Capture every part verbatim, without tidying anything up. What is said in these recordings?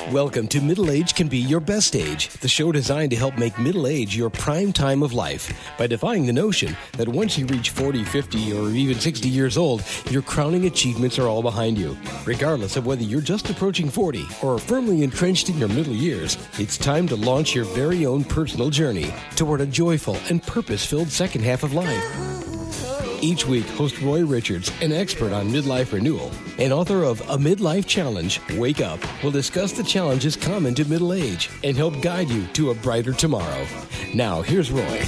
Welcome to Middle Age Can Be Your Best Age, the show designed to help make middle age your prime time of life by defying the notion that once you reach forty, fifty, or even sixty years old, your crowning achievements are all behind you. Regardless of whether you're just approaching forty or are firmly entrenched in your middle years, it's time to launch your very own personal journey toward a joyful and purpose-filled second half of life. Each week, host Roy Richards, an expert on midlife renewal and author of A Midlife Challenge, Wake Up, will discuss the challenges common to middle age and help guide you to a brighter tomorrow. Now, here's Roy.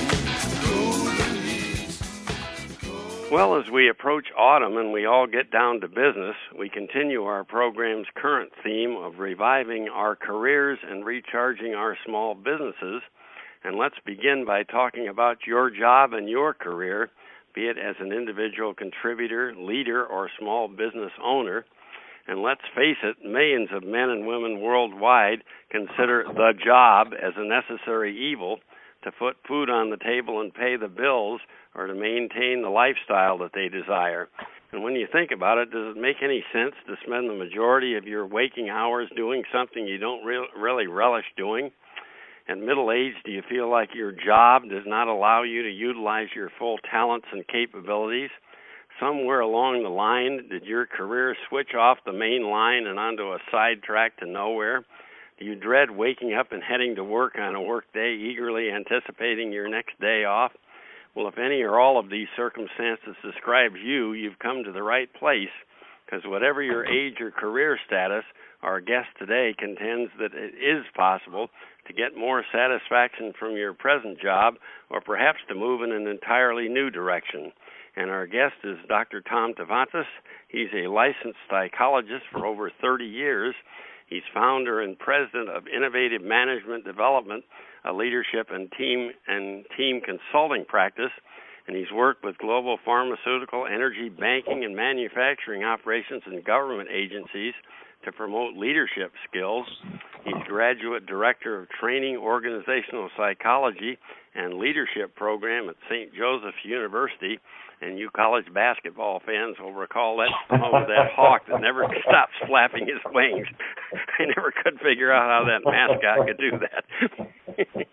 Well, as we approach autumn and we all get down to business, we continue our program's current theme of reviving our careers and recharging our small businesses. And let's begin by talking about your job and your career, be it as an individual contributor, leader, or small business owner. And let's face it, millions of men and women worldwide consider the job as a necessary evil to put food on the table and pay the bills or to maintain the lifestyle that they desire. And when you think about it, does it make any sense to spend the majority of your waking hours doing something you don't re- really relish doing? At middle age, do you feel like your job does not allow you to utilize your full talents and capabilities? Somewhere along the line, did your career switch off the main line and onto a sidetrack to nowhere? Do you dread waking up and heading to work on a work day, eagerly anticipating your next day off? Well, if any or all of these circumstances describes you, you've come to the right place, because whatever your age or career status, our guest today contends that it is possible to get more satisfaction from your present job or perhaps to move in an entirely new direction. And our guest is Doctor Tom Tevantes. He's a licensed psychologist for over thirty years. He's founder and president of Innovative Management Development, a leadership and team and team consulting practice. And he's worked with global pharmaceutical, energy, banking, and manufacturing operations and government agencies to promote leadership skills. He's graduate director of training, organizational psychology, and leadership program at Saint Joseph University. And you college basketball fans will recall that oh, that hawk that never stops flapping his wings. I never could figure out how that mascot could do that.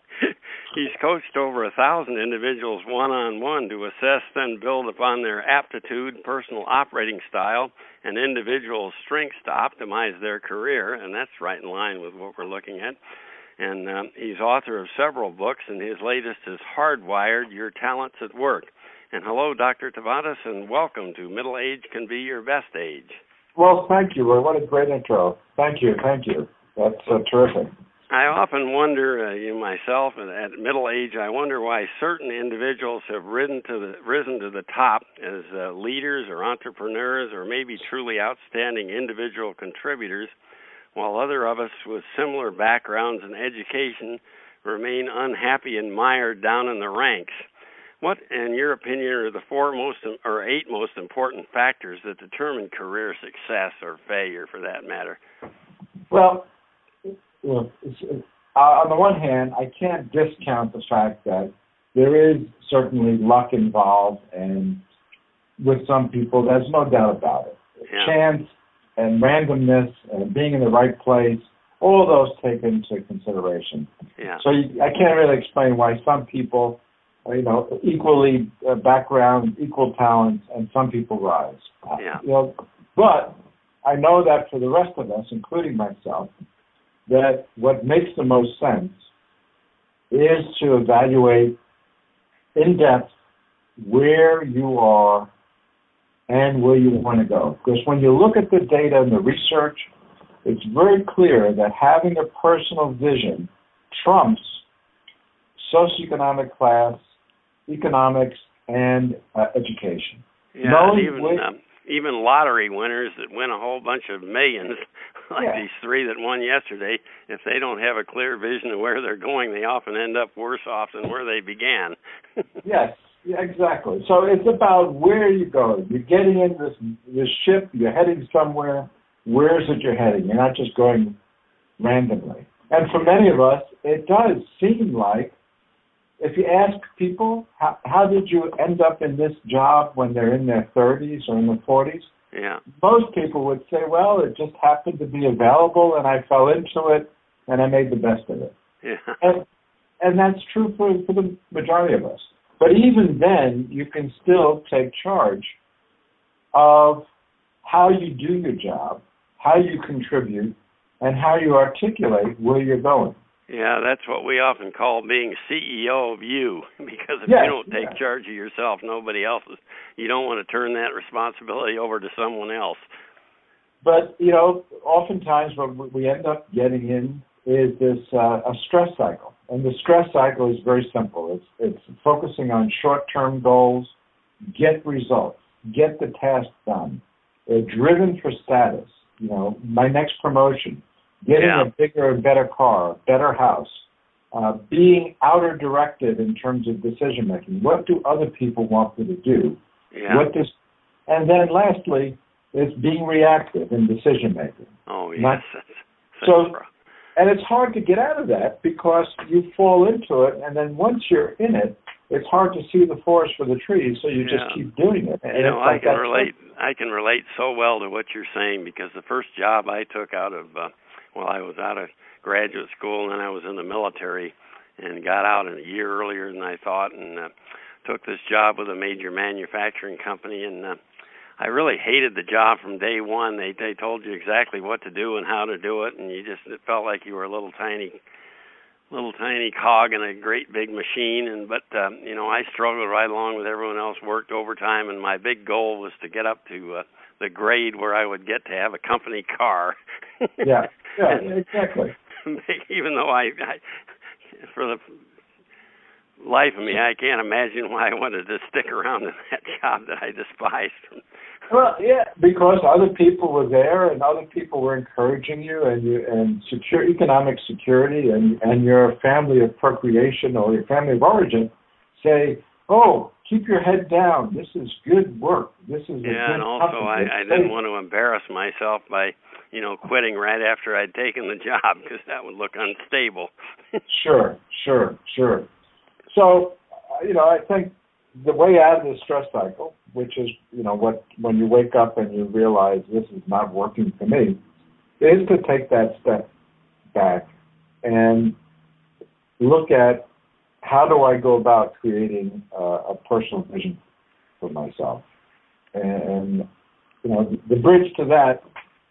He's coached over a thousand individuals one-on-one to assess, then build upon their aptitude, personal operating style, and individual strengths to optimize their career, and that's right in line with what we're looking at. And um, he's author of several books, and his latest is Hardwired, Your Talents at Work. And hello, Doctor Tevantes, and welcome to Middle Age Can Be Your Best Age. Well, thank you, Roy. What a great intro. Thank you, thank you. That's uh, terrific. I often wonder, uh, you know, myself, at middle age, I wonder why certain individuals have risen to the risen to the top as uh, leaders or entrepreneurs or maybe truly outstanding individual contributors, while other of us with similar backgrounds and education remain unhappy and mired down in the ranks. What, in your opinion, are the four most or eight most important factors that determine career success or failure, for that matter? Well, Well, uh, on the one hand, I can't discount the fact that there is certainly luck involved, and with some people, there's no doubt about it. Yeah. Chance and randomness and being in the right place, all of those take into consideration. Yeah. So you, I can't really explain why some people, you know, equally uh, background, equal talents, and some people rise. Yeah. You know, but I know that for the rest of us, including myself, that what makes the most sense is to evaluate in depth where you are and where you want to go. Because when you look at the data and the research, it's very clear that having a personal vision trumps socioeconomic class, economics, and uh, education. Yeah, Knowing even which, um, even lottery winners that win a whole bunch of millions, like yeah. these three that won yesterday, if they don't have a clear vision of where they're going, they often end up worse off than where they began. Yes, yeah, exactly. So it's about where you go. You're getting in this this ship, you're heading somewhere. Where is it you're heading? You're not just going randomly. And for many of us, it does seem like, if you ask people, how, how did you end up in this job when they're in their thirties or in their forties? Yeah. Most people would say, well, it just happened to be available and I fell into it and I made the best of it. Yeah. And, and that's true for, for the majority of us. But even then, you can still take charge of how you do your job, how you contribute, and how you articulate where you're going. Yeah, that's what we often call being C E O of you, because if yes, you don't take yeah. charge of yourself, nobody else is. You don't want to turn that responsibility over to someone else. But, you know, oftentimes what we end up getting in is this uh, a stress cycle. And the stress cycle is very simple. It's, it's focusing on short-term goals, get results, get the task done, uh, driven for status, you know, my next promotion, getting yeah. a bigger and better car, better house, uh, being outer directed in terms of decision making. What do other people want me to do? Yeah. What does, and then lastly, is being reactive in decision making. Oh yes. Not, that's, so, that's and it's hard to get out of that because you fall into it, and then once you're in it, it's hard to see the forest for the trees, so you yeah. just keep doing it. And you know, like I can relate. I can relate so well to what you're saying, because the first job I took out of, uh, well, I was out of graduate school, and then I was in the military, and got out a year earlier than I thought, and uh, took this job with a major manufacturing company, and uh, I really hated the job from day one. They they told you exactly what to do and how to do it, and you just it felt like you were a little tiny. little tiny cog in a great big machine, and but um, you know, I struggled right along with everyone else, worked overtime, and my big goal was to get up to uh, the grade where I would get to have a company car. yeah, yeah, exactly. Even though I, I, for the life of me, I can't imagine why I wanted to stick around in that job that I despised. Well, yeah, because other people were there and other people were encouraging you, and you and secure economic security, and, and your family of procreation or your family of origin say, "Oh, keep your head down. This is good work. This is a yeah." good And also, I, I didn't want to embarrass myself by, you know, quitting right after I'd taken the job, because that would look unstable. Sure, sure, sure. So, you know, I think the way out of the stress cycle, which is, you know, what when you wake up and you realize this is not working for me, is to take that step back and look at how do I go about creating uh, a personal vision for myself. And, you know, the bridge to that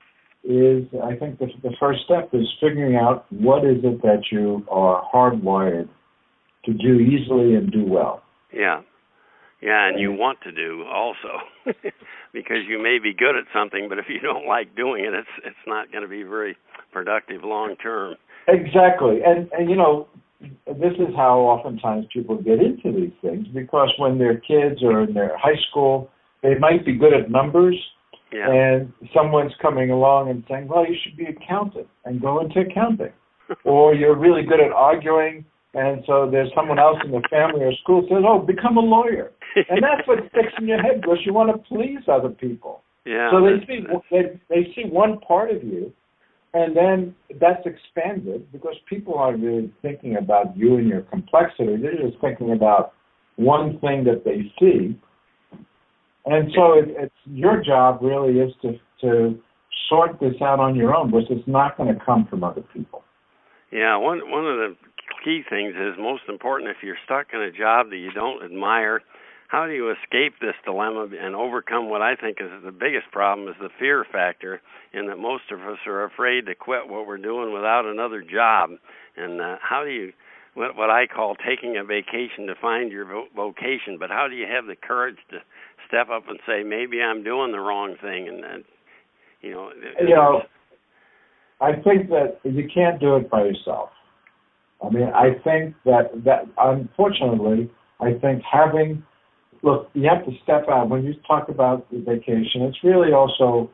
is, I think the, the first step is figuring out what is it that you are hardwired to do easily and do well. Yeah. Yeah, and you want to do also, because you may be good at something, but if you don't like doing it, it's it's not going to be very productive long term. Exactly. And, and, you know, this is how oftentimes people get into these things, because when they're kids or in their high school, they might be good at numbers, yeah. and someone's coming along and saying, well, you should be an accountant and go into accounting. Or you're really good at arguing, and so there's someone else in the family or school says, oh, become a lawyer. And that's what sticks in your head, because you want to please other people. Yeah, so they see they, they see one part of you, and then that's expanded, because people aren't really thinking about you and your complexity. They're just thinking about one thing that they see. And so it, it's your job really is to, to sort this out on your own, because it's not going to come from other people. Yeah, one one of the key things is, most important, if you're stuck in a job that you don't admire, how do you escape this dilemma and overcome what I think is the biggest problem, is the fear factor, in that most of us are afraid to quit what we're doing without another job. And uh, how do you, what, what I call taking a vacation to find your vo- vocation, but how do you have the courage to step up and say, maybe I'm doing the wrong thing? And, and you know, you know, I think that you can't do it by yourself. I mean, I think that, that unfortunately, I think having, look, you have to step out. When you talk about the vacation, it's really also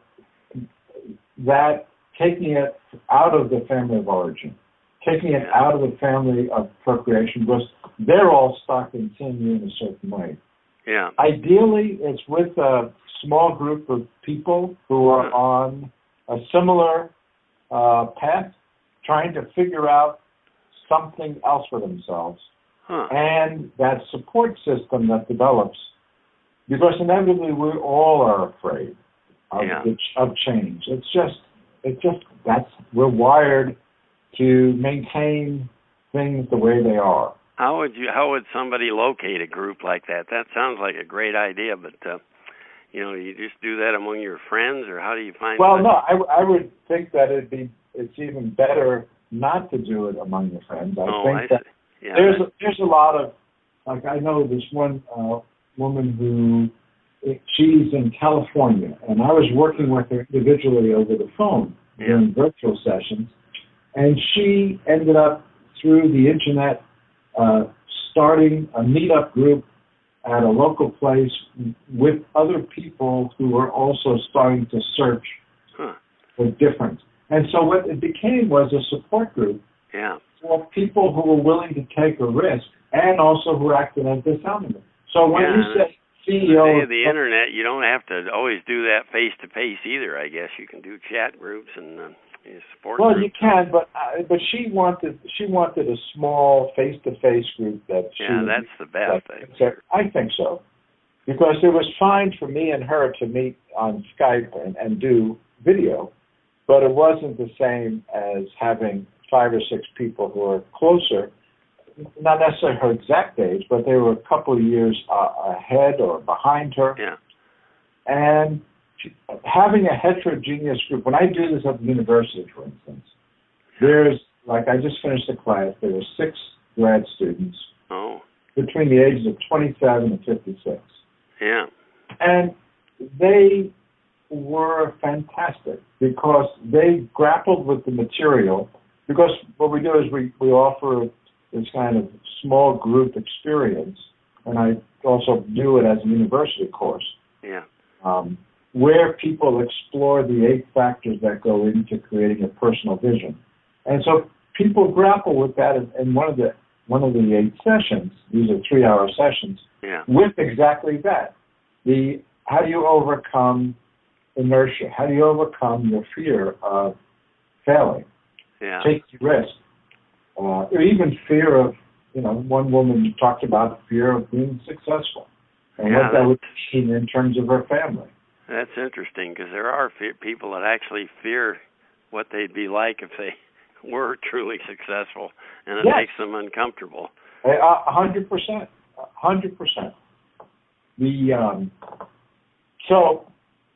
that taking it out of the family of origin, taking it out of the family of procreation, because they're all stuck in seeing you in a certain way. Yeah. Ideally, it's with a small group of people who are on a similar uh, path, trying to figure out something else for themselves, huh. and that support system that develops, because inevitably we all are afraid of, yeah. the, of change. It's just, it's just, that's, we're wired to maintain things the way they are. How would you, how would somebody locate a group like that? That sounds like a great idea, but, uh, you know, you just do that among your friends, or how do you find Well, that? no, I, I would think that it'd be, it's even better not to do it among your friends. I oh, think I that see. Yeah, there's, that, a, there's a lot of, like, I know this one uh, woman who, she's in California, and I was working with her individually over the phone yeah. during virtual sessions, and she ended up, through the internet, uh, starting a meetup group at a local place with other people who were also starting to search huh. for difference. And so what it became was a support group yeah. for people who were willing to take a risk and also who acted as disarmament. So when yeah, you say C E O... The, day of the internet, you don't have to always do that face-to-face either, I guess. You can do chat groups and uh, support Well, groups. you can, but uh, but she wanted she wanted a small face-to-face group that she... Yeah, that's the best. That, I, so I think so. Because it was fine for me and her to meet on Skype and, and do video, but it wasn't the same as having five or six people who are closer, not necessarily her exact age, but they were a couple of years uh, ahead or behind her. yeah. And having a heterogeneous group, when I do this at the university, for instance, there's, like I just finished a class, there were six grad students Oh. between the ages of twenty-seven and fifty-six. Yeah. And they were fantastic because they grappled with the material, because what we do is we, we offer this kind of small group experience, and I also do it as a university course, Yeah. um, where people explore the eight factors that go into creating a personal vision. And so people grapple with that in, in one of the one of the eight sessions. These are three-hour sessions. Yeah. With exactly that. The how do you overcome inertia? How do you overcome your fear of failing, Yeah. taking risk, uh, or even fear of, you know, one woman talked about fear of being successful and Yeah, what that would mean in terms of her family. That's interesting, because there are fe- people that actually fear what they'd be like if they were truly successful, and it Yes. makes them uncomfortable. A hundred percent, a hundred percent. The um, so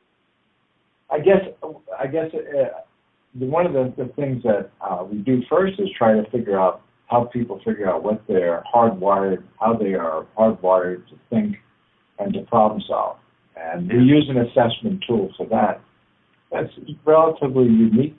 I guess I guess uh, the, one of the, the things that uh, we do first is try to figure out how people figure out what they're hardwired, how they are hardwired to think and to problem solve, and we use an assessment tool for that. That's relatively unique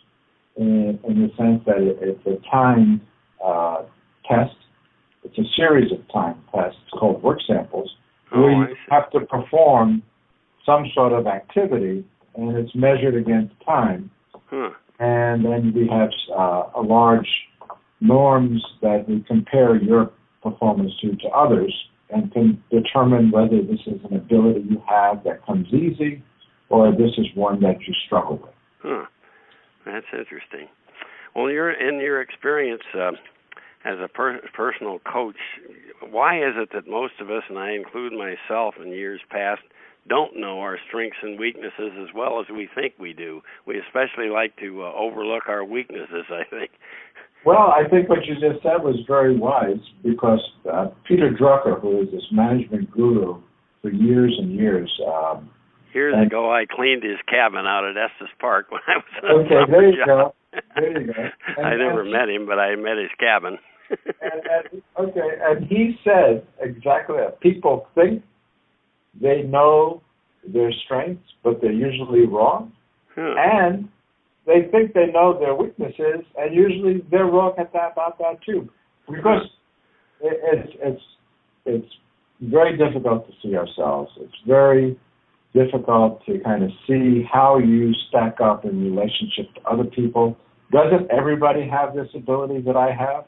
in, in the sense that it, it's a timed uh, test. It's a series of timed tests called work samples, Oh, where you I see. have to perform some sort of activity, and it's measured against time. Huh. And then we have uh, a large norms that we compare your performance to to others, and can determine whether this is an ability you have that comes easy, or this is one that you struggle with. Huh. That's interesting. Well, you're in your experience uh, as a per- personal coach, why is it that most of us, and I include myself in years past, don't know our strengths and weaknesses as well as we think we do? We especially like to uh, overlook our weaknesses, I think. Well, I think what you just said was very wise, because uh, Peter Drucker, who is this management guru for years and years. Um, Years and, ago, I cleaned his cabin out at Estes Park when I was on okay, a there you job. go. There you go. And, I never and, met him, but I met his cabin. and, and, okay, and he said exactly that. People think they know their strengths, but they're usually wrong. Huh. And they think they know their weaknesses, and usually they're wrong at that, about that too. Because it, it's it's it's very difficult to see ourselves. It's very difficult to kind of see how you stack up in relationship to other people. Doesn't everybody have this ability that I have?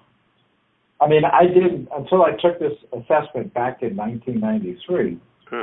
I mean, I didn't, until I took this assessment back in nineteen ninety-three. Huh.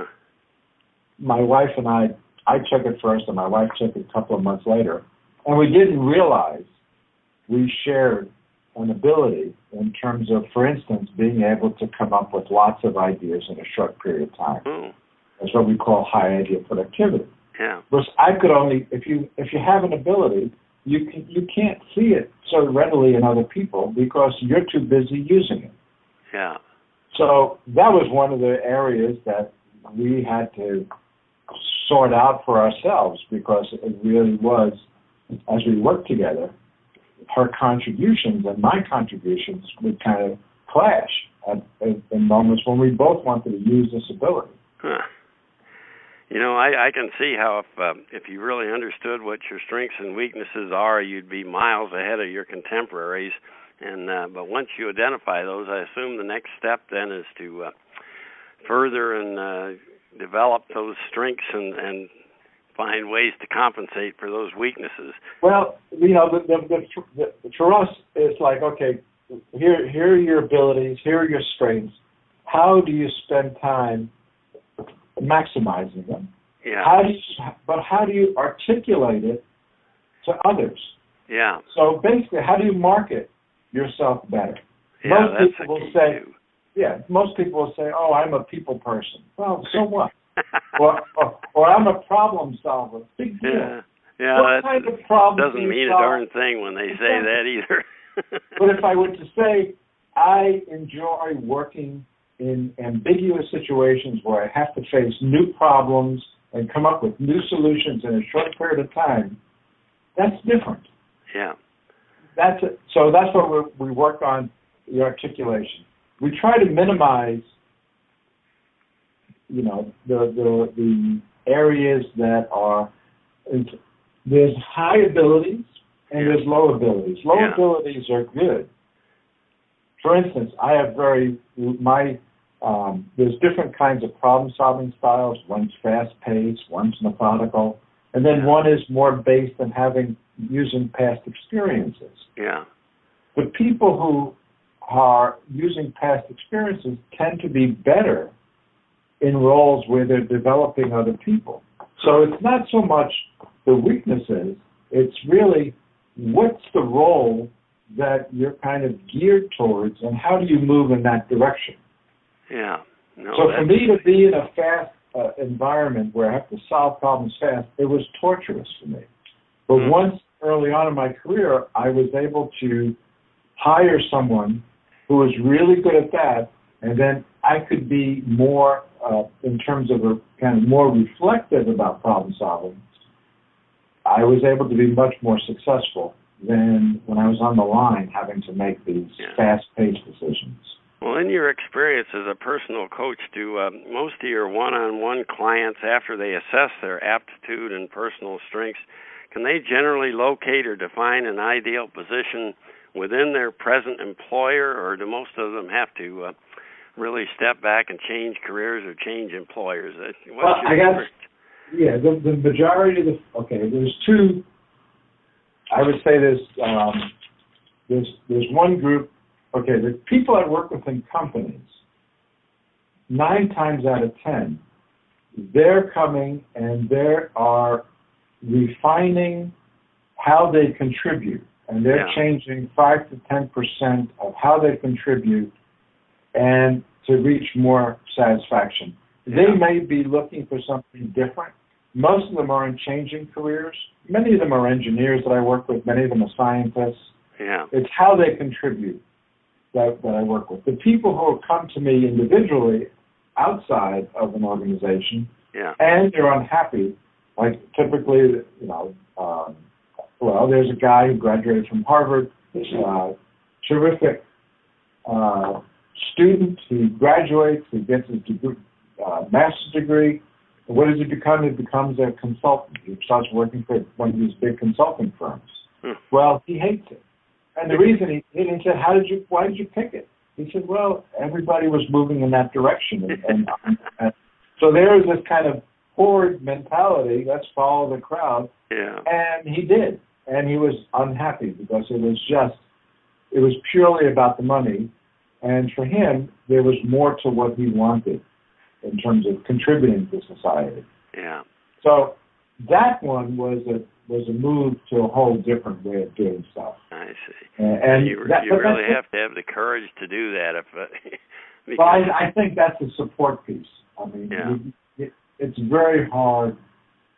My wife and I, I took it first, and my wife took it a couple of months later. And we didn't realize we shared an ability in terms of, for instance, being able to come up with lots of ideas in a short period of time. Oh. That's what we call high idea productivity. Yeah. Because I could only, if you if you have an ability, you can you can't see it so readily in other people because you're too busy using it. Yeah. So that was one of the areas that we had to sort out for ourselves because it really was, as we worked together, her contributions and my contributions would kind of clash at, at, in moments when we both wanted to use this ability. Huh. You know, I, I can see how if uh, if you really understood what your strengths and weaknesses are, you'd be miles ahead of your contemporaries. And uh, but once you identify those, I assume the next step then is to uh, further and uh, develop those strengths and, and find ways to compensate for those weaknesses. Well, you know, the, the, the, the, for us, it's like, okay, here here are your abilities, here are your strengths. How do you spend time maximizing them? Yeah. How do you, but how do you articulate it to others? Yeah. So basically, how do you market yourself better? Yeah, most that's people will key say, too. yeah, most people will say, oh, I'm a people person. Well, so what? or, or or I'm a problem solver. Big deal. Yeah, yeah what that kind of problem doesn't do you mean solve? a darn thing when they say that either. But if I were to say, I enjoy working in ambiguous situations where I have to face new problems and come up with new solutions in a short period of time, that's different. Yeah. That's it. So that's what we we work on, the articulation. We try to minimize, you know, the the, the areas that are, there's high abilities and Yeah. there's low abilities. Low Yeah. abilities are good. For instance, I have very, my, um, there's different kinds of problem-solving styles. One's fast-paced, one's methodical, and then Yeah. one is more based on having, using past experiences. Yeah. But people who are using past experiences tend to be better in roles where they're developing other people. So it's not so much the weaknesses, it's really what's the role that you're kind of geared towards and how do you move in that direction. Yeah. No, so for that's- me to be in a fast uh, environment where I have to solve problems fast, it was torturous for me. But Mm. once early on in my career, I was able to hire someone who was really good at that, and then I could be more, uh, in terms of a kind of more reflective about problem solving. I was able to be much more successful than when I was on the line having to make these Yeah. fast-paced decisions. Well, in your experience as a personal coach, do uh, most of your one-on-one clients, after they assess their aptitude and personal strengths, can they generally locate or define an ideal position within their present employer, or do most of them have to uh, really step back and change careers or change employers? What's Well, your I guess, first? yeah, the, the majority of the, okay, there's two, I would say there's, um, there's, there's one group, okay, the people I work with in companies, nine times out of ten, they're coming and they are refining how they contribute, and they're Yeah. changing five to ten percent of how they contribute and to reach more satisfaction. They Yeah. may be looking for something different. Most of them are in changing careers. Many of them are engineers that I work with. Many of them are scientists. Yeah. It's how they contribute that, that I work with. The people who come to me individually outside of an organization Yeah. and they're unhappy, like typically, you know, um, well, there's a guy who graduated from Harvard, uh, terrific uh, student. He graduates, he gets his degree, uh, master's degree. And what does he become? He becomes a consultant. He starts working for one of these big consulting firms. Hmm. Well, he hates it. And the reason he, he said, how did you, why did you pick it? He said, well, everybody was moving in that direction. And, and, and so there is this kind of horde mentality, let's follow the crowd. Yeah. And he did. And he was unhappy because it was just, it was purely about the money. And for him, there was more to what he wanted in terms of contributing to society. Yeah. So that one was a was a move to a whole different way of doing stuff. I see. And, and you that, you but really that's- have to have the courage to do that. If uh, because, Well, I, I think that's a support piece. I mean, Yeah. you, it, it's very hard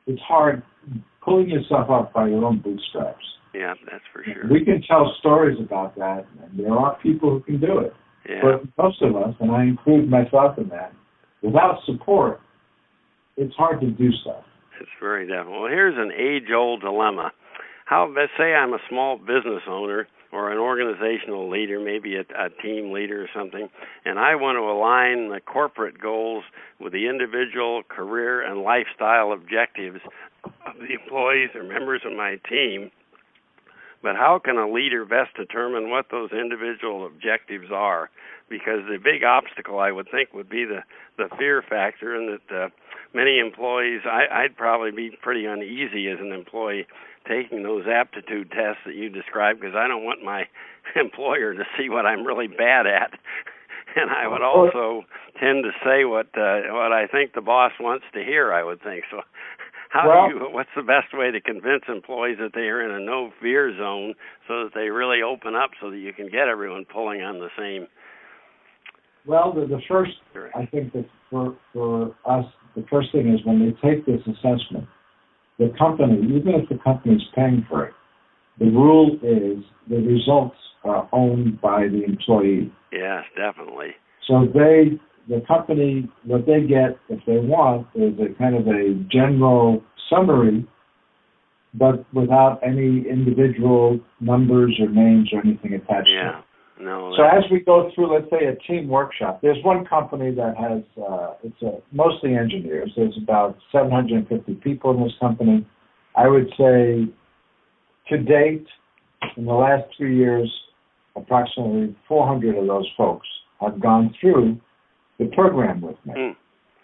it's hard pulling yourself up by your own bootstraps. Yeah, that's for sure. We can tell stories about that, and there are people who can do it. Yeah. But most of us, and I include myself in that, without support, it's hard to do stuff. It's very definitely. Well, here's an age-old dilemma. How, let's say I'm a small business owner or an organizational leader, maybe a, a team leader or something, and I want to align the corporate goals with the individual career and lifestyle objectives of the employees or members of my team. But how can a leader best determine what those individual objectives are? Because the big obstacle, I would think, would be the, the fear factor, and that uh, many employees, I, I'd probably be pretty uneasy as an employee taking those aptitude tests that you described, because I don't want my employer to see what I'm really bad at. And I would also tend to say what uh, what I think the boss wants to hear, I would think. So how well, do you, what's the best way to convince employees that they are in a no-fear zone so that they really open up so that you can get everyone pulling on the same? Well, the, the first, I think that for, for us, the first thing is when they take this assessment, the company, even if the company is paying for it, the rule is the results are owned by the employee. Yes, definitely. So they, the company, what they get, if they want, is a kind of a general summary, but without any individual numbers or names or anything attached yeah. to it. No, so as we go through, let's say, a team workshop, there's one company that has, uh, it's a, mostly engineers. There's about seven hundred fifty people in this company. I would say to date, in the last three years, approximately four hundred of those folks have gone through the program with me. Mm.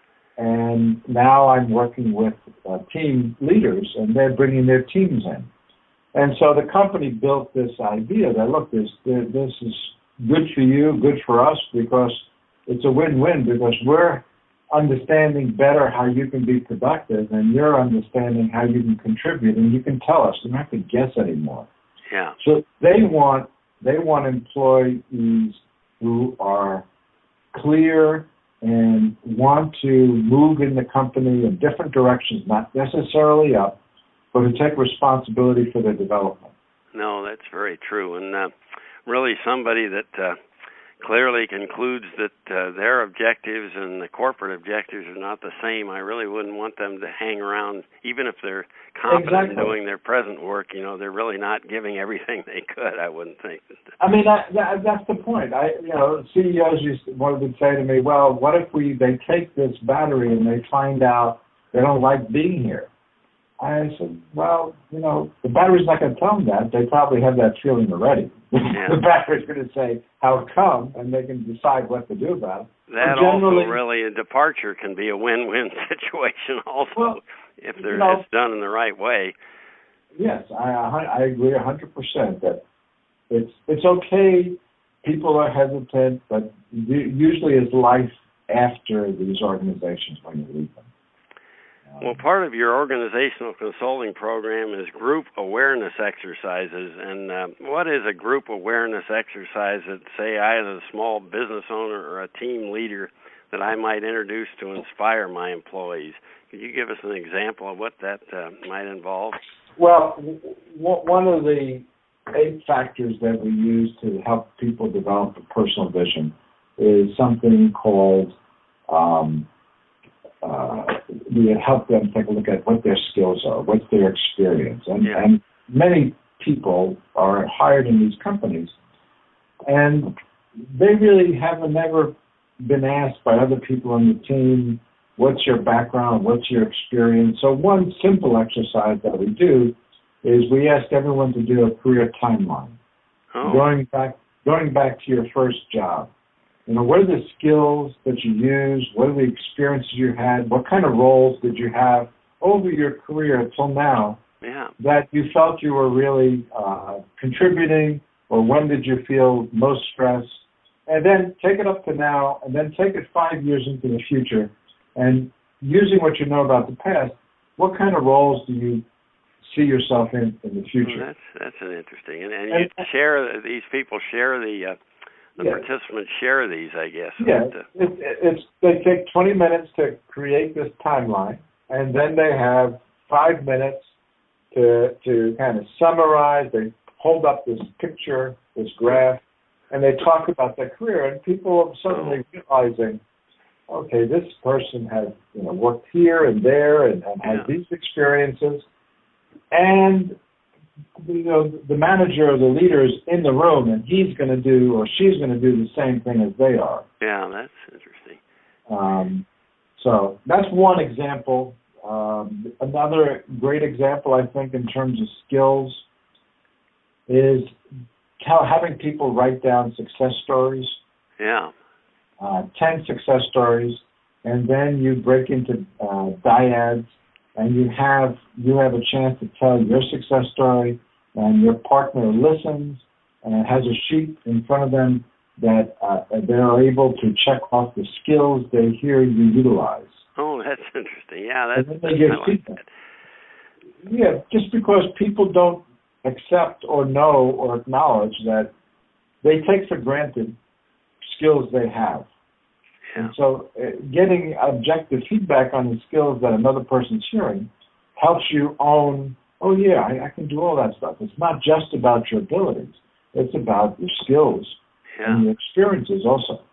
And now I'm working with uh, team leaders, and they're bringing their teams in. And so the company built this idea that, look, this this is good for you, good for us, because it's a win-win, because we're understanding better how you can be productive, and you're understanding how you can contribute, and you can tell us. You don't have to guess anymore. Yeah. So they want they want employees who are clear and want to move in the company in different directions, not necessarily up, but to take responsibility for their development. No, that's very true. And uh, really somebody that uh, clearly concludes that uh, their objectives and the corporate objectives are not the same, I really wouldn't want them to hang around, even if they're competent exactly. in doing their present work. You know, they're really not giving everything they could, I wouldn't think. I mean, that, that, that's the point. I, you know, C E Os used to, one would say to me, well, what if we they take this battery and they find out they don't like being here? I said, well, you know, the battery's not going to tell them that. They probably have that feeling already. Yeah. The battery's going to say how come, and they can decide what to do about it. That also really, a departure can be a win-win situation also, well, if they're, you know, it's done in the right way. Yes, I, I agree one hundred percent that it's, it's okay. People are hesitant, but usually it's life after these organizations when you leave them. Well, part of your organizational consulting program is group awareness exercises. And uh, what is a group awareness exercise that, say, I as a small business owner or a team leader that I might introduce to inspire my employees? Could you give us an example of what that uh, might involve? Well, w- one of the eight factors that we use to help people develop a personal vision is something called um, Uh, we help them take a look at what their skills are, what's their experience. And, yeah. and many people are hired in these companies, and they really haven't never been asked by other people on the team, what's your background, what's your experience? So one simple exercise that we do is we ask everyone to do a career timeline, oh. going back going back to your first job. You know, what are the skills that you use? What are the experiences you had? What kind of roles did you have over your career until now yeah. that you felt you were really uh, contributing, or when did you feel most stressed? And then take it up to now, and then take it five years into the future, and using what you know about the past, what kind of roles do you see yourself in in the future? Well, that's that's an interesting, and, and you and, share these people share the. Uh, The yeah. participants share these, I guess. Yeah, but, uh, it, it's they take twenty minutes to create this timeline, and then they have five minutes to to kind of summarize. They hold up this picture, this graph, and they talk about their career. And people are suddenly realizing, okay, this person has you know worked here and there and, and has yeah. these experiences, and you know the manager or the leader is in the room, and he's going to do or she's going to do the same thing as they are. Yeah, that's interesting. Um, so that's one example. Um, another great example, I think, in terms of skills, is how having people write down success stories. Yeah. Uh, ten success stories, and then you break into uh, dyads, and you have you have a chance to tell your success story, and your partner listens and has a sheet in front of them that uh, they're able to check off the skills they hear you utilize. Oh, that's interesting. Yeah, that's, and then they give I like feedback. that. Yeah, just because people don't accept or know or acknowledge that they take for granted skills they have. Yeah. And so uh, getting objective feedback on the skills that another person's hearing helps you own, oh yeah, I, I can do all that stuff. It's not just about your abilities. It's about your skills yeah. and your experiences also.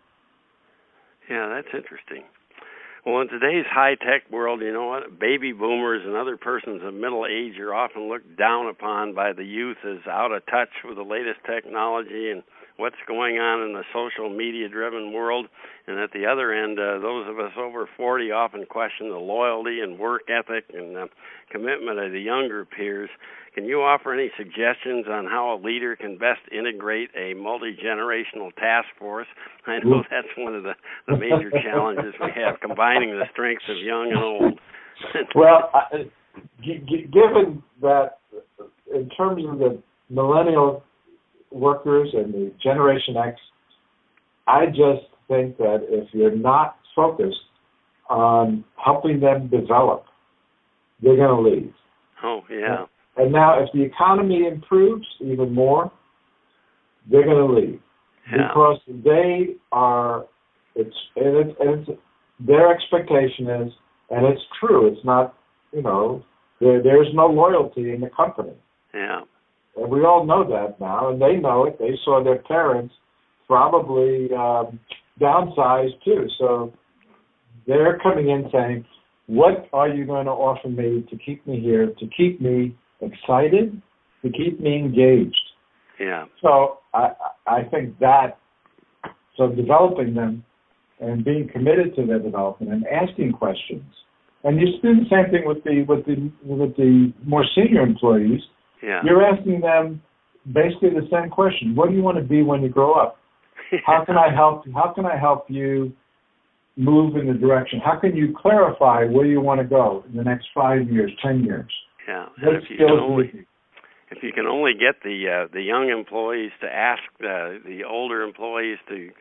Yeah, that's interesting. Well, in today's high-tech world, you know what? Baby boomers and other persons of middle age are often looked down upon by the youth as out of touch with the latest technology and what's going on in the social media-driven world. And at the other end, uh, those of us over forty often question the loyalty and work ethic and uh, commitment of the younger peers. Can you offer any suggestions on how a leader can best integrate a multi-generational task force? I know that's one of the, the major challenges we have, combining the strengths of young and old. Well, I, g- g- given that in terms of the millennial workers and the Generation X, I just think that if you're not focused on helping them develop, they're going to leave. Oh, yeah. And now if the economy improves even more, they're going to leave. Yeah. Because they are, it's, and it's, and it's, their expectation is, and it's true, it's not, you know, there, there's no loyalty in the company. Yeah. And we all know that now, and they know it. They saw their parents probably um, downsize too. So they're coming in saying, what are you going to offer me to keep me here, to keep me excited, to keep me engaged? Yeah. So I, I think that, so developing them and being committed to their development and asking questions. And you do the same thing with the with the with the more senior employees. Yeah. You're asking them basically the same question. What do you want to be when you grow up? How can I help how can I help you move in the direction? How can you clarify where you want to go in the next five years, ten years? Yeah. What And if you can skills only do you if you can only get the uh, the young employees to ask uh, the older employees to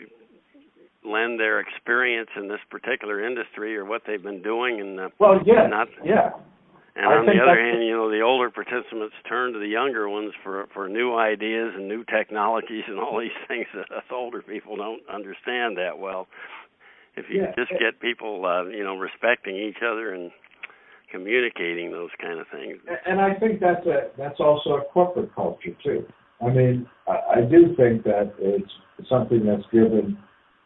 lend their experience in this particular industry or what they've been doing, and uh, well, yeah, not, yeah. And I on the think other that's- hand, you know, the older participants turn to the younger ones for for new ideas and new technologies and all these things that us older people don't understand that well. If you Yeah. just get people, uh, you know, respecting each other and communicating those kind of things. And I think that's a that's also a corporate culture too. I mean, I, I do think that it's something that's given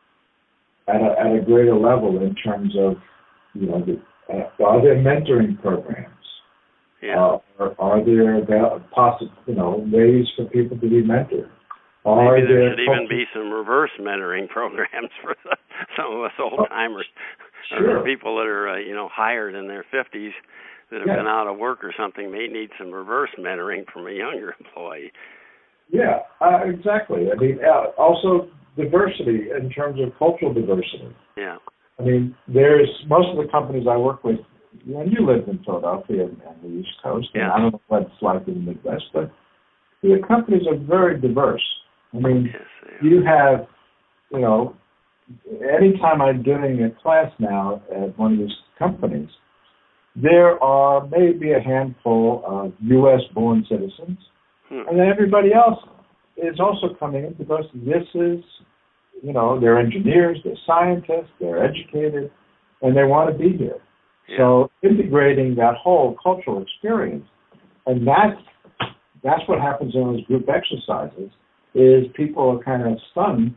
at a, at a greater level in terms of, you know, the, uh, are there mentoring programs? Yeah. Uh, are, are there possible, you know, ways for people to be mentored? Are Maybe there, there should even be some reverse mentoring programs for the, some of us old timers, sure. or people that are, uh, you know, hired in their fifties that have yeah. been out of work or something. May need some reverse mentoring from a younger employee. Yeah, uh, exactly. I mean, uh, also diversity in terms of cultural diversity. Yeah. I mean, there's most of the companies I work with, and you live in Philadelphia and, and the East Coast, and yeah. I don't know what it's like in the Midwest, but the companies are very diverse. I mean, yes, you have, you know, anytime I'm doing a class now at one of these companies, there are maybe a handful of U S-born citizens, hmm. and then everybody else is also coming in because this is, you know, they're engineers, they're scientists, they're educated, and they want to be here. Yeah. So integrating that whole cultural experience, and that's that's what happens in those group exercises. Is people are kind of stunned,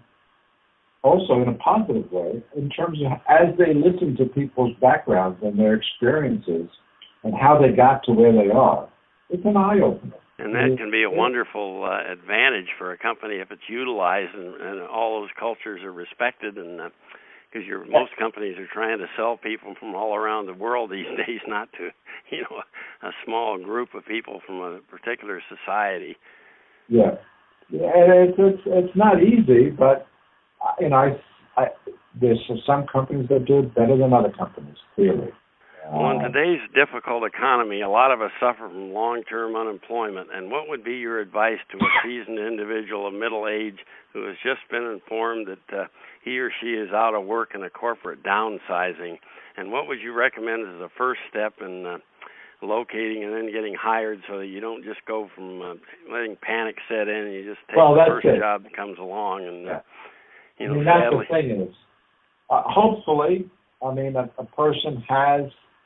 also in a positive way, in terms of as they listen to people's backgrounds and their experiences and how they got to where they are. It's an eye opener. And that can be a wonderful uh, advantage for a company if it's utilized and, and all those cultures are respected. And because uh, most companies are trying to sell people from all around the world these days, not to you know a, a small group of people from a particular society. Yeah, yeah, and it's it's, it's not easy, but you know, I, I there's some companies that do it better than other companies, clearly. Well, in today's difficult economy, a lot of us suffer from long-term unemployment. And what would be your advice to a seasoned individual of middle age who has just been informed that uh, he or she is out of work in a corporate downsizing? And what would you recommend as a first step in uh, locating and then getting hired so that you don't just go from uh, letting panic set in and you just take well, the that's first it. job that comes along? And, uh, yeah. you know, I mean, that's sadly, the thing is, uh, hopefully, I mean, a, a person has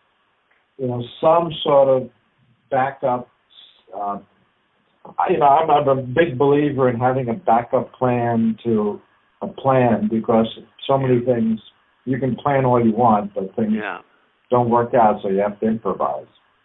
you know, some sort of backup. Uh, you know, I'm, I'm a big believer in having a backup plan to a plan because so many things, you can plan all you want, but things yeah. don't work out, so you have to improvise.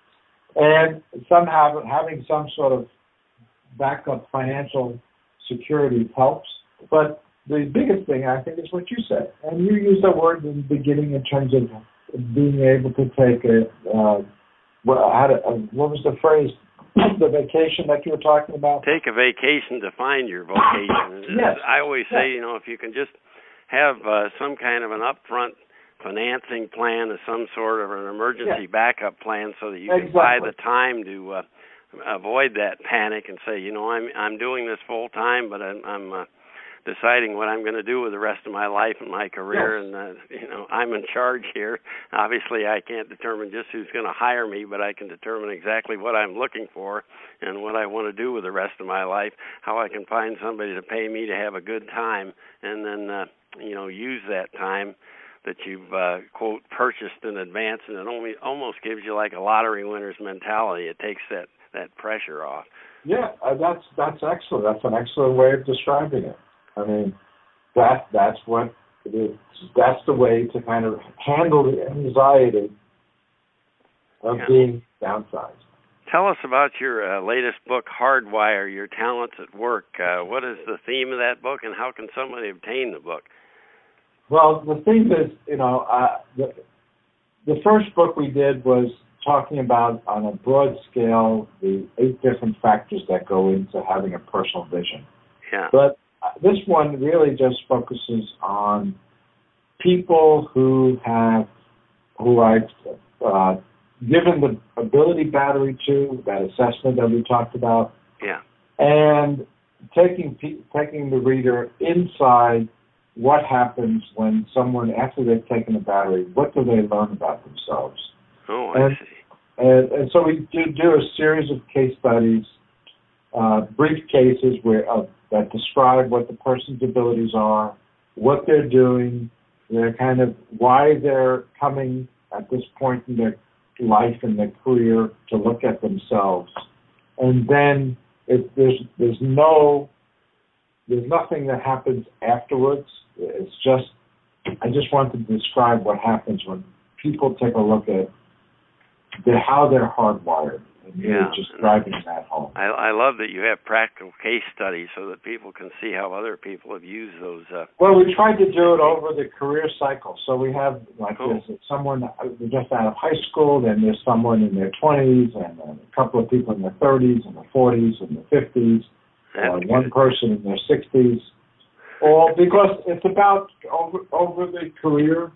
And somehow having some sort of backup financial security helps. But the biggest thing, I think, is what you said. And you used that word in the beginning in terms of being able to take a, uh, well, how to, uh, what was the phrase, the vacation that you were talking about? Take a vacation to find your vocation. Yes. I always say, yes. you know, if you can just have uh, some kind of an upfront financing plan of some sort of an emergency yes. backup plan so that you can exactly. buy the time to uh, avoid that panic and say, you know, I'm I'm doing this full time, but I'm, I'm uh, deciding what I'm going to do with the rest of my life and my career, yes. and uh, you know, I'm in charge here. Obviously, I can't determine just who's going to hire me, but I can determine exactly what I'm looking for and what I want to do with the rest of my life. How I can find somebody to pay me to have a good time, and then uh, you know, use that time that you've uh, quote purchased in advance, and it only almost gives you like a lottery winner's mentality. It takes that that pressure off. Yeah, uh, that's that's excellent. That's an excellent way of describing it. I mean, that that's what it is. That's the way to kind of handle the anxiety of yeah. being downsized. Tell us about your uh, latest book, Hardwire, Your Talents at Work. Uh, what is the theme of that book, and how can somebody obtain the book? Well, the theme is, you know, uh, the, the first book we did was talking about, on a broad scale, the eight different factors that go into having a personal vision. Yeah. But this one really just focuses on people who have, who I've uh, given the ability battery to, that assessment that we talked about. Yeah. And taking taking the reader inside what happens when someone, after they've taken the battery, what do they learn about themselves? Oh, I and, see. And, and so we do, do a series of case studies, uh, brief cases where uh, that describe what the person's abilities are, what they're doing, their kind of why they're coming at this point in their life and their career to look at themselves. And then it, there's there's no there's nothing that happens afterwards. It's just I just want to describe what happens when people take a look at the, how they're hardwired. And really yeah. just driving that home. I, I love that you have practical case studies so that people can see how other people have used those. Uh, well, we tried to do it over the career cycle. So we have, like, cool. there's someone just out of high school, then there's someone in their twenties, and a couple of people in their thirties, and their forties, and their fifties, uh, one person in their sixties. All because it's about over, over the career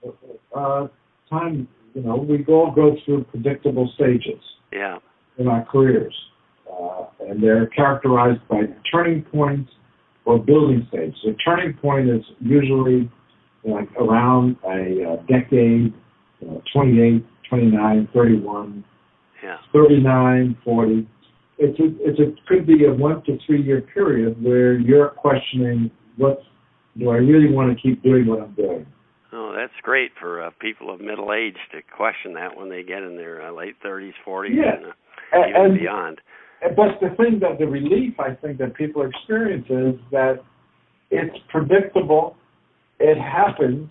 uh, time. You know, we all go through predictable stages. Yeah. In our careers, uh, and they're characterized by turning points or building stages. A turning point is usually like around a uh, decade, you know, twenty-eight, twenty-nine, thirty-one, yeah. thirty-nine, forty. It's a, it's a could be a one to three year period where you're questioning, what do I really want to keep doing what I'm doing? Oh, that's great for uh, people of middle age to question that when they get in their uh, late thirties, forties, yeah. and uh, and, even and, beyond. But the thing that the relief I think that people experience is that it's predictable, it happens,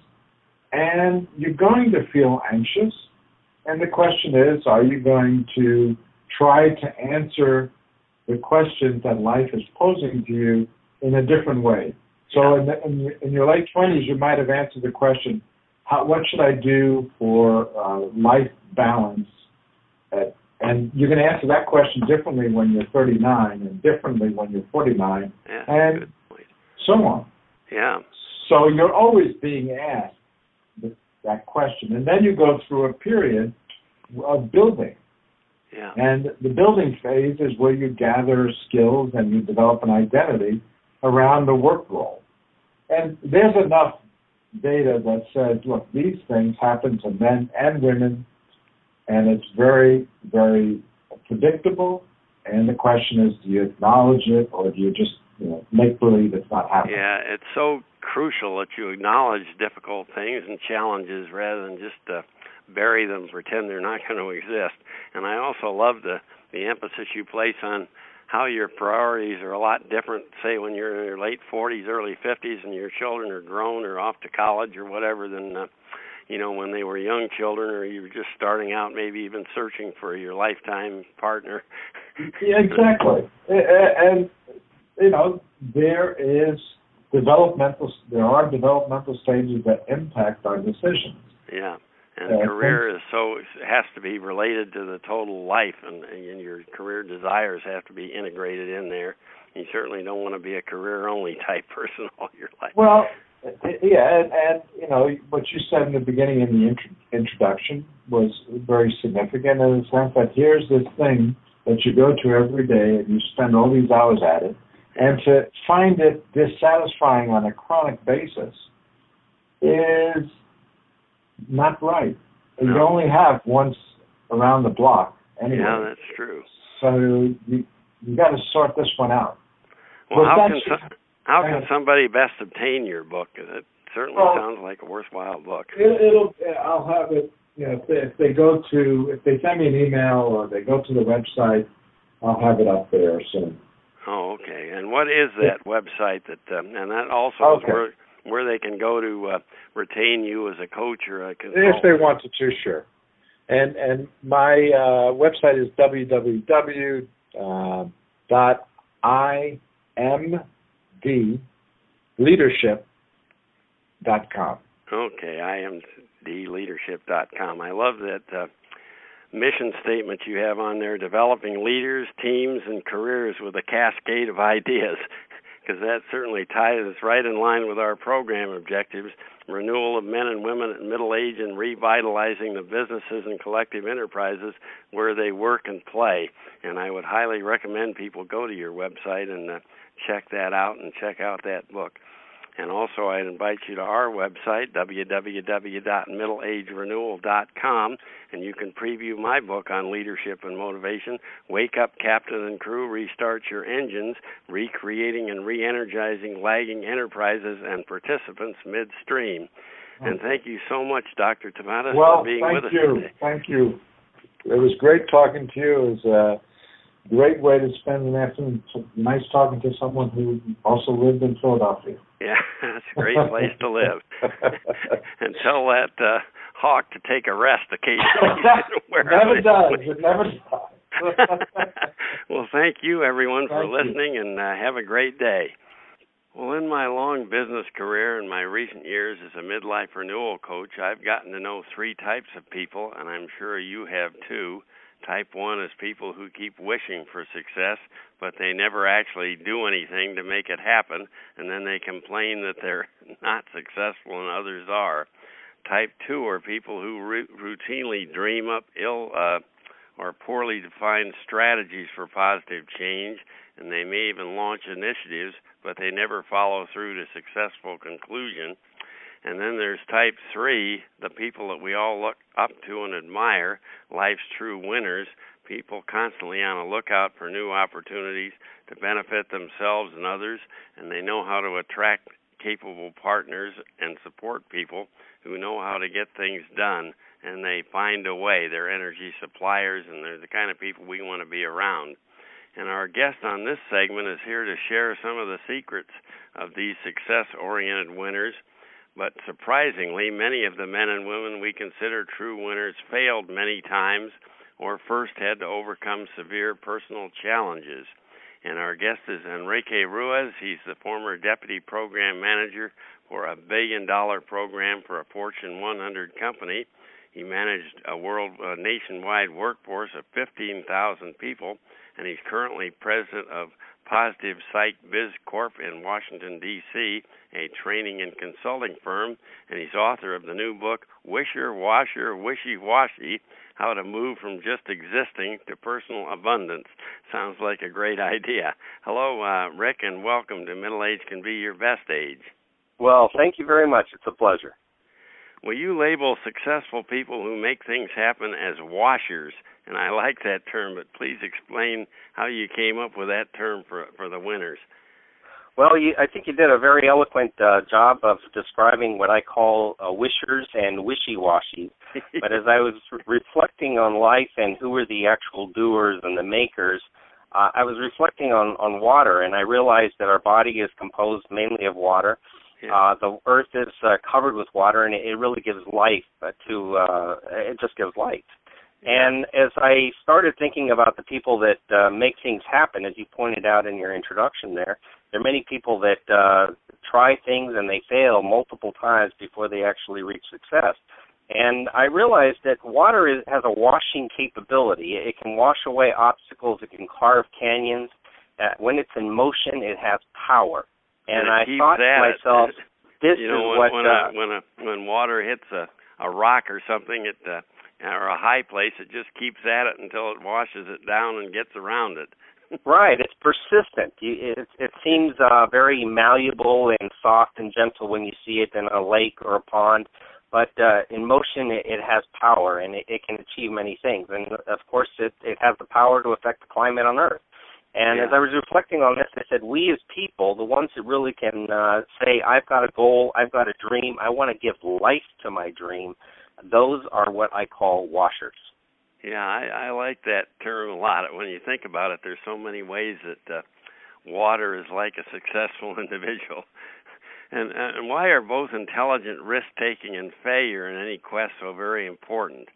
and you're going to feel anxious. And the question is, are you going to try to answer the questions that life is posing to you in a different way? So in, the, in, in your late twenties, you might have answered the question, how, what should I do for uh, life balance? At, and you're going to answer that question differently when you're thirty-nine and differently when you're forty-nine, yeah, and so on. Yeah. So you're always being asked that question. And then you go through a period of building. Yeah. And the building phase is where you gather skills and you develop an identity around the work role. And there's enough data that says, look, these things happen to men and women, and it's very, very predictable. And the question is, do you acknowledge it, or do you just, you know, make believe it's not happening? Yeah, it's so crucial that you acknowledge difficult things and challenges rather than just uh, bury them, pretend they're not going to exist. And I also love the, the emphasis you place on how your priorities are a lot different, say, when you're in your late forties, early fifties, and your children are grown or off to college or whatever, than, uh, you know, when they were young children, or you were just starting out, maybe even searching for your lifetime partner. Yeah, exactly. And, you know, there is developmental, there are developmental stages that impact our decisions. Yeah. And uh, career is so has to be related to the total life, and, and your career desires have to be integrated in there. You certainly don't want to be a career-only type person all your life. Well, yeah, and, and you know what you said in the beginning in the intro, introduction was very significant in the sense that here's this thing that you go to every day and you spend all these hours at it, and to find it dissatisfying on a chronic basis is not right. You No. only have once around the block anyway. Yeah, that's true. So you you got to sort this one out. Well, But how that's- can so, how can uh, somebody best obtain your book? 'Cause it certainly well, sounds like a worthwhile book. It, it'll. I'll have it. You know, if they, if they go to, if they send me an email or they go to the website, I'll have it up there soon. Oh, okay. And what is that website that? Um, and that also Okay. is where where they can go to uh, retain you as a coach or a consultant. If they wanted to, sure. And and my uh, website is w w w dot i m d leadership dot com. Okay, I am d leadership dot com. I love that uh, mission statement you have on there, developing leaders, teams, and careers with a cascade of ideas, because that certainly ties us right in line with our program objectives, renewal of men and women at middle age and revitalizing the businesses and collective enterprises where they work and play. And I would highly recommend people go to your website and uh, check that out and check out that book. And also I'd invite you to our website, w w w dot middle age renewal dot com, and you can preview my book on leadership and motivation, Wake Up, Captain and Crew, Restart Your Engines, Recreating and Re-Energizing Lagging Enterprises and Participants Midstream. Okay. And thank you so much, Doctor Tomatis, well, for being thank with us you. today. Thank you. It was great talking to you. It was a great way to spend an afternoon. Nice talking to someone who also lived in Philadelphia. Yeah, that's a great place to live. And tell that uh, hawk to take a rest occasionally. Never does. It never does. Well, thank you, everyone, for thank listening, and uh, have a great day. Well, in my long business career and my recent years as a midlife renewal coach, I've gotten to know three types of people, and I'm sure you have too. Type one is people who keep wishing for success, but they never actually do anything to make it happen, and then they complain that they're not successful and others are. Type two are people who r- routinely dream up ill uh, or poorly defined strategies for positive change, and they may even launch initiatives, but they never follow through to successful conclusion. And then there's type three, the people that we all look up to and admire, life's true winners, people constantly on a lookout for new opportunities to benefit themselves and others, and they know how to attract capable partners and support people who know how to get things done, and they find a way. They're energy suppliers, and they're the kind of people we want to be around. And our guest on this segment is here to share some of the secrets of these success-oriented winners. But surprisingly, many of the men and women we consider true winners failed many times or first had to overcome severe personal challenges. And our guest is Enrique Ruiz. He's the former deputy program manager for a billion-dollar program for a Fortune one hundred company. He managed a world uh, nationwide workforce of fifteen thousand people, and he's currently president of Positive Psych Biz Corp in Washington, D C, a training and consulting firm, and he's author of the new book, Wisher, Washer, Wishy-Washy, How to Move from Just Existing to Personal Abundance. Sounds like a great idea. Hello, uh, Rick, and welcome to Middle Age Can Be Your Best Age. Well, thank you very much. It's a pleasure. Well, you label successful people who make things happen as washers, and I like that term, but please explain how you came up with that term for for the winners. Well, you, I think you did a very eloquent uh, job of describing what I call uh, wishers and wishy-washy. But as I was re- reflecting on life and who are the actual doers and the makers, uh, I was reflecting on, on water, and I realized that our body is composed mainly of water. Yeah. Uh, the earth is uh, covered with water, and it, it really gives life uh, to, uh, it just gives life. And as I started thinking about the people that uh, make things happen, as you pointed out in your introduction there, there are many people that uh, try things and they fail multiple times before they actually reach success. And I realized that water is, has a washing capability. It can wash away obstacles. It can carve canyons. Uh, when it's in motion, it has power. And, and I thought to myself, this you know, is when, what... When, uh, a, when, a, when water hits a, a rock or something, it... Uh, or a high place, it just keeps at it until it washes it down and gets around it. Right. It's persistent. It, it seems uh, very malleable and soft and gentle when you see it in a lake or a pond, but uh, in motion it, it has power, and it, it can achieve many things. And, of course, it, it has the power to affect the climate on Earth. And yeah. as I was reflecting on this, I said, we as people, the ones that really can uh, say, I've got a goal, I've got a dream, I want to give life to my dream, those are what I call washers. Yeah, I, I like that term a lot. When you think about it, there's so many ways that uh, water is like a successful individual. And, and why are both intelligent, risk-taking, and failure in any quest so very important?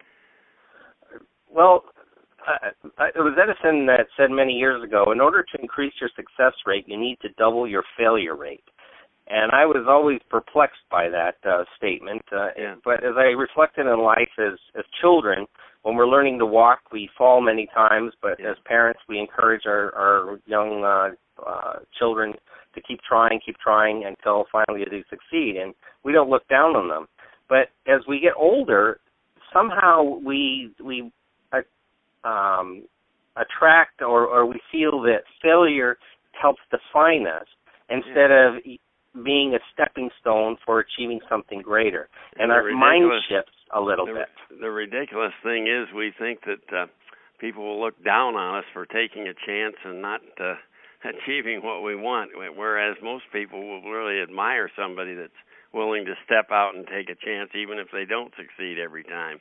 Well, uh, it was Edison that said many years ago, in order to increase your success rate, you need to double your failure rate. And I was always perplexed by that uh, statement. Uh, yeah. But as I reflected in life as, as children, when we're learning to walk, we fall many times. But yeah. as parents, we encourage our, our young uh, uh, children to keep trying, keep trying until finally they succeed. And we don't look down on them. But as we get older, somehow we we uh, um, attract or, or we feel that failure helps define us instead yeah. of being a stepping stone for achieving something greater. And, and our mind shifts a little the, bit. The ridiculous thing is we think that uh, people will look down on us for taking a chance and not uh, achieving what we want, whereas most people will really admire somebody that's willing to step out and take a chance even if they don't succeed every time.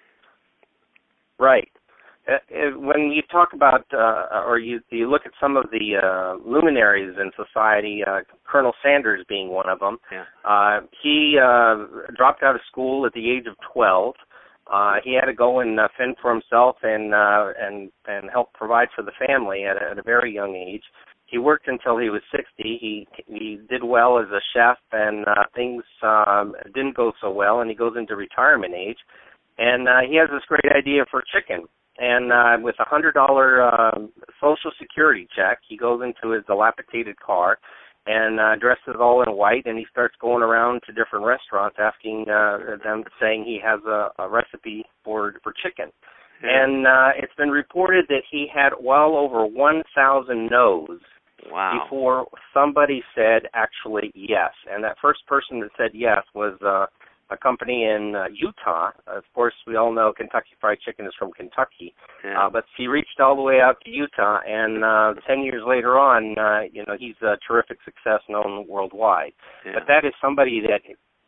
Right. Uh, when you talk about, uh, or you, you look at some of the uh, luminaries in society, uh, Colonel Sanders being one of them, yeah. uh, he uh, dropped out of school at the age of twelve. Uh, he had to go and uh, fend for himself and uh, and and help provide for the family at a, at a very young age. He worked until he was sixty. He he did well as a chef, and uh, things um, didn't go so well, and he goes into retirement age. And uh, he has this great idea for chicken. And uh, with a one hundred dollars uh, Social Security check, he goes into his dilapidated car and uh, dresses all in white, and he starts going around to different restaurants asking uh, them, saying he has a, a recipe for for chicken. Yeah. And uh, it's been reported that he had well over one thousand no's wow. before somebody said actually yes. And that first person that said yes was uh, a company in uh, Utah. Of course, we all know Kentucky Fried Chicken is from Kentucky, yeah. uh, but he reached all the way out to Utah, and uh, ten years later on, uh, you know, he's a terrific success known worldwide. Yeah. But that is somebody that,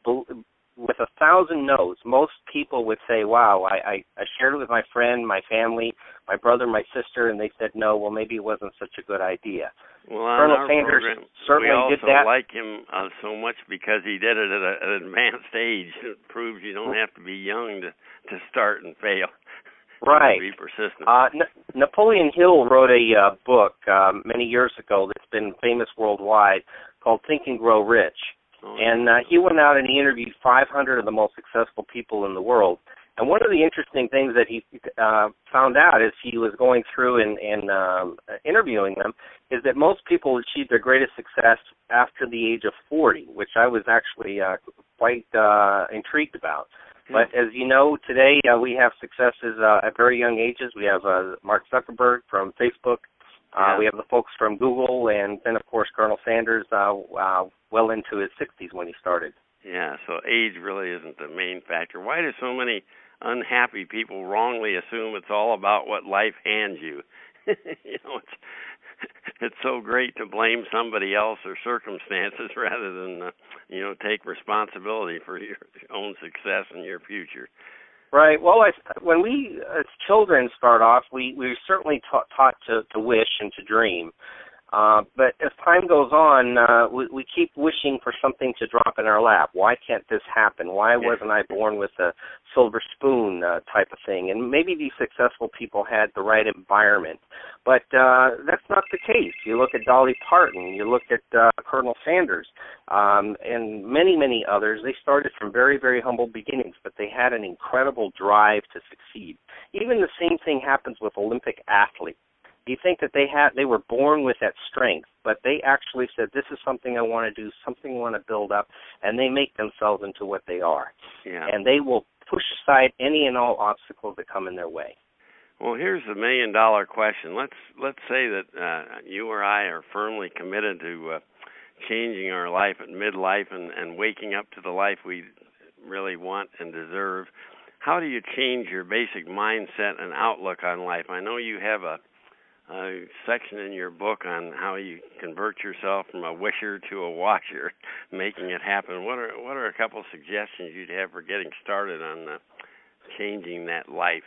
with a thousand no's, most people would say, wow, I, I, I shared it with my friend, my family, my brother, my sister, and they said, no, well, maybe it wasn't such a good idea. Well, on Colonel our Sanders program, certainly we also did that. like him uh, so much because he did it at a, an advanced age. It proves you don't have to be young to, to start and fail. Right. Be persistent. Uh, N- Napoleon Hill wrote a uh, book um, many years ago that's been famous worldwide called Think and Grow Rich. Oh, and uh, he went out and he interviewed five hundred of the most successful people in the world. And one of the interesting things that he uh, found out as he was going through and, and um, interviewing them is that most people achieve their greatest success after the age of forty, which I was actually uh, quite uh, intrigued about. But as you know, today uh, we have successes uh, at very young ages. We have uh, Mark Zuckerberg from Facebook. Uh, yeah. We have the folks from Google, and then, of course, Colonel Sanders uh, uh, well into his sixties when he started. Yeah, so age really isn't the main factor. Why do so many unhappy people wrongly assume it's all about what life hands you? you know, it's it's so great to blame somebody else or circumstances rather than, uh, you know, take responsibility for your own success and your future. Right. Well, I, when we as children start off, we we certainly ta- taught to, to wish and to dream. Uh, but as time goes on, uh, we, we keep wishing for something to drop in our lap. Why can't this happen? Why wasn't I born with a silver spoon uh, type of thing? And maybe these successful people had the right environment. But uh, that's not the case. You look at Dolly Parton, you look at uh, Colonel Sanders, um, and many, many others. They started from very, very humble beginnings, but they had an incredible drive to succeed. Even the same thing happens with Olympic athletes. You think that they had they were born with that strength, but they actually said, this is something I want to do, something I want to build up, and they make themselves into what they are. Yeah. And they will push aside any and all obstacles that come in their way. Well, here's the million dollar question. Let's let's say that uh, you or I are firmly committed to uh, changing our life at midlife and, and waking up to the life we really want and deserve. How do you change your basic mindset and outlook on life? I know you have a a section in your book on how you convert yourself from a wisher to a washer, making it happen. What are what are a couple of suggestions you'd have for getting started on uh, changing that life?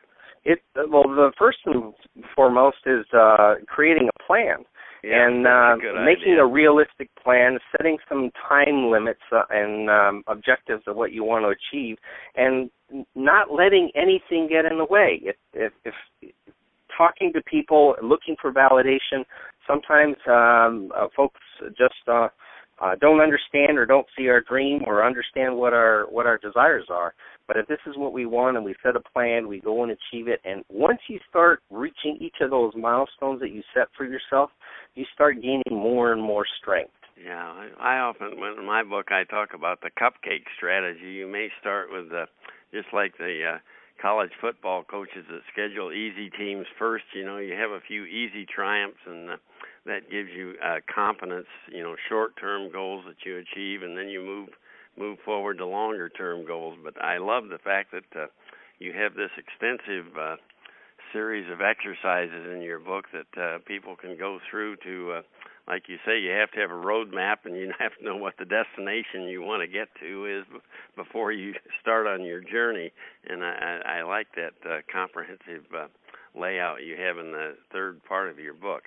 It well, the first and foremost is uh, creating a plan. Yeah, and uh, a making idea. a realistic plan, setting some time limits uh, and um, objectives of what you want to achieve, and not letting anything get in the way. If, if, if talking to people, looking for validation, sometimes um, uh, folks just uh, uh, don't understand or don't see our dream or understand what our what our desires are. But if this is what we want and we set a plan, we go and achieve it. And once you start reaching each of those milestones that you set for yourself, you start gaining more and more strength. Yeah, I, I often, when in my book, I talk about the cupcake strategy. You may start with the, just like the uh, college football coaches that schedule easy teams first. You know, you have a few easy triumphs, and uh, that gives you uh, confidence. You know, short-term goals that you achieve, and then you move move forward to longer-term goals. But I love the fact that uh, you have this extensive uh, series of exercises in your book that uh, people can go through to, uh, like you say, you have to have a road map, and you have to know what the destination you want to get to is b- before you start on your journey. And I, I, I like that uh, comprehensive uh, layout you have in the third part of your book.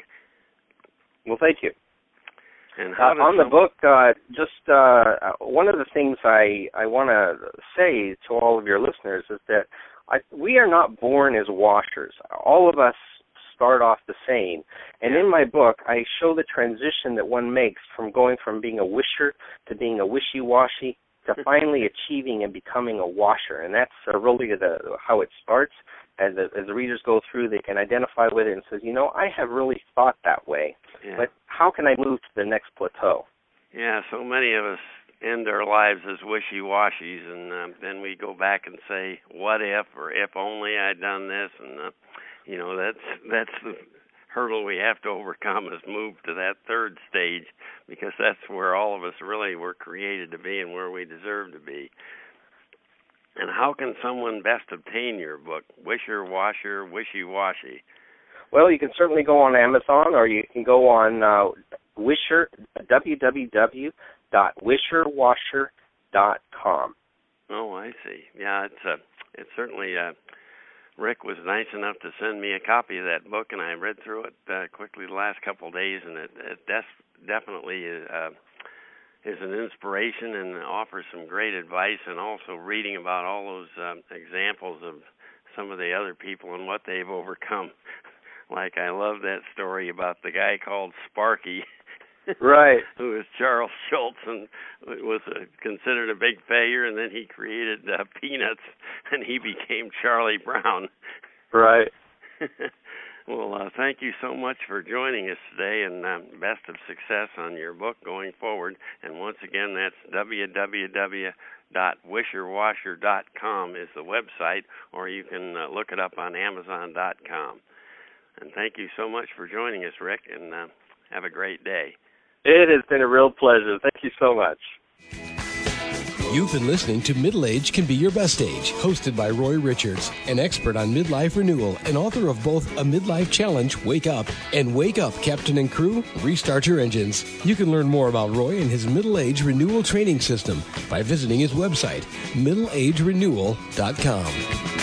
Well, thank you. And Uh, on the book, uh, just uh, one of the things I, I want to say to all of your listeners is that I, we are not born as washers. All of us start off the same. And in my book, I show the transition that one makes from going from being a wisher to being a wishy-washy to finally achieving and becoming a washer. And that's uh, really the, how it starts. As the, as the readers go through, they can identify with it and say, you know, I have really thought that way, yeah. but how can I move to the next plateau? Yeah, so many of us end our lives as wishy-washies, and uh, then we go back and say, what if, or if only I'd done this, and, uh, you know, that's that's the hurdle we have to overcome is move to that third stage, because that's where all of us really were created to be and where we deserve to be. And how can someone best obtain your book, Wisher, Washer, Wishy-Washy? Well, you can certainly go on Amazon, or you can go on uh, Wisher, w w w dot wisher washer dot com. Oh, I see. Yeah, it's uh, it's certainly, uh, Rick was nice enough to send me a copy of that book, and I read through it uh, quickly the last couple of days, and it, it des- definitely is, uh, is an inspiration and offers some great advice, and also reading about all those um, examples of some of the other people and what they've overcome. Like, I love that story about the guy called Sparky, right? Who is Charles Schultz, and was a, considered a big failure, and then he created uh, Peanuts, and he became Charlie Brown. Right. Well, uh, thank you so much for joining us today, and um, best of success on your book going forward. And once again, that's w w w dot wisher washer dot com is the website, or you can uh, look it up on amazon dot com. And thank you so much for joining us, Rick, and uh, have a great day. It has been a real pleasure. Thank you so much. You've been listening to Middle Age Can Be Your Best Age, hosted by Roy Richards, an expert on midlife renewal and author of both A Midlife Challenge, Wake Up, and Wake Up, Captain and Crew, Restart Your Engines. You can learn more about Roy and his Middle Age Renewal Training System by visiting his website, middle age renewal dot com.